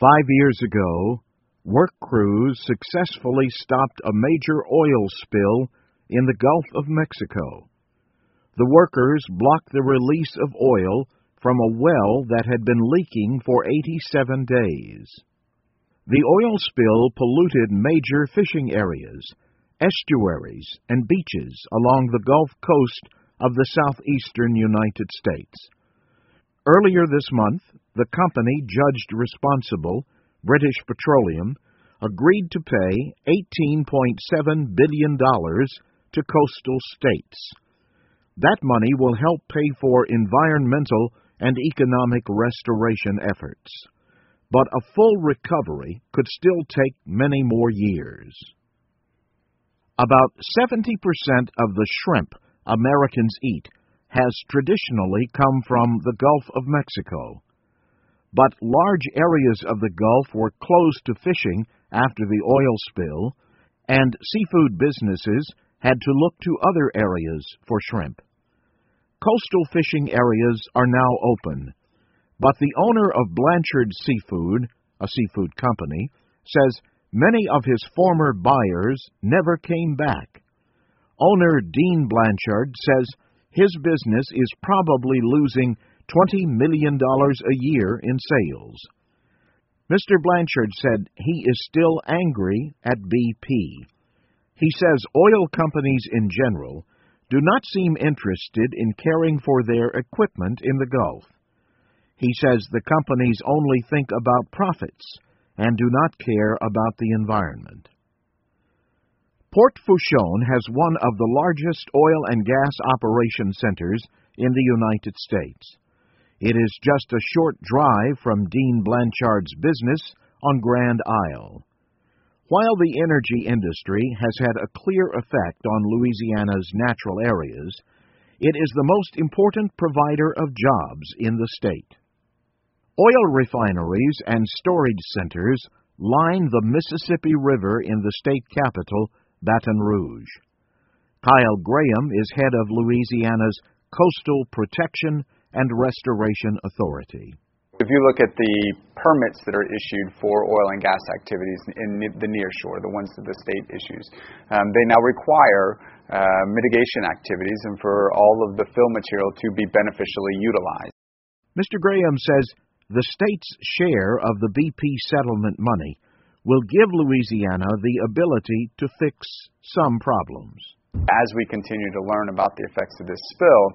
5 years ago, work crews successfully stopped a major oil spill in the Gulf of Mexico. The workers blocked the release of oil from a well that had been leaking for 87 days. The oil spill polluted major fishing areas, estuaries, and beaches along the Gulf Coast of the southeastern United States. Earlier this month, the company judged responsible, British Petroleum, agreed to pay $18.7 billion to coastal states. That money will help pay for environmental and economic restoration efforts. But a full recovery could still take many more years. About 70% of the shrimp Americans eat has traditionally come from the Gulf of Mexico. But large areas of the Gulf were closed to fishing after the oil spill, and seafood businesses had to look to other areas for shrimp. Coastal fishing areas are now open, but the owner of Blanchard Seafood, a seafood company, says many of his former buyers never came back. Owner Dean Blanchard says his business is probably losing $20 million a year in sales. Mr. Blanchard said he is still angry at BP. He says oil companies in general do not seem interested in caring for their equipment in the Gulf. He says the companies only think about profits and do not care about the environment. Port Fourchon has one of the largest oil and gas operation centers in the United States. It is just a short drive from Dean Blanchard's business on Grand Isle. While the energy industry has had a clear effect on Louisiana's natural areas, it is the most important provider of jobs in the state. Oil refineries and storage centers line the Mississippi River in the state capital, Baton Rouge. Kyle Graham is head of Louisiana's Coastal Protection and Restoration Authority. If you look at the permits that are issued for oil and gas activities in the near shore, the ones that the state issues, they now require mitigation activities and for all of the fill material to be beneficially utilized. Mr. Graham says the state's share of the BP settlement money will give Louisiana the ability to fix some problems. As we continue to learn about the effects of this spill,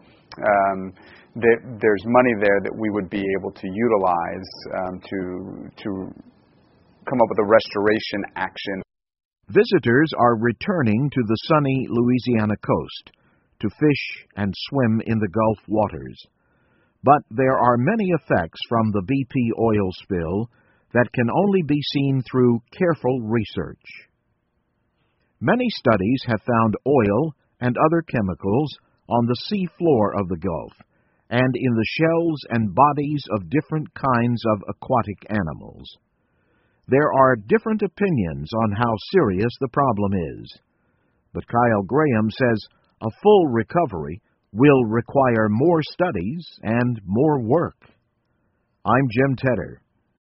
there's money there that we would be able to utilize to come up with a restoration action. Visitors are returning to the sunny Louisiana coast to fish and swim in the Gulf waters. But there are many effects from the BP oil spill that can only be seen through careful research. Many studies have found oil and other chemicals on the sea floor of the Gulf and in the shells and bodies of different kinds of aquatic animals. There are different opinions on how serious the problem is, but Kyle Graham says a full recovery will require more studies and more work. I'm Jim Tedder.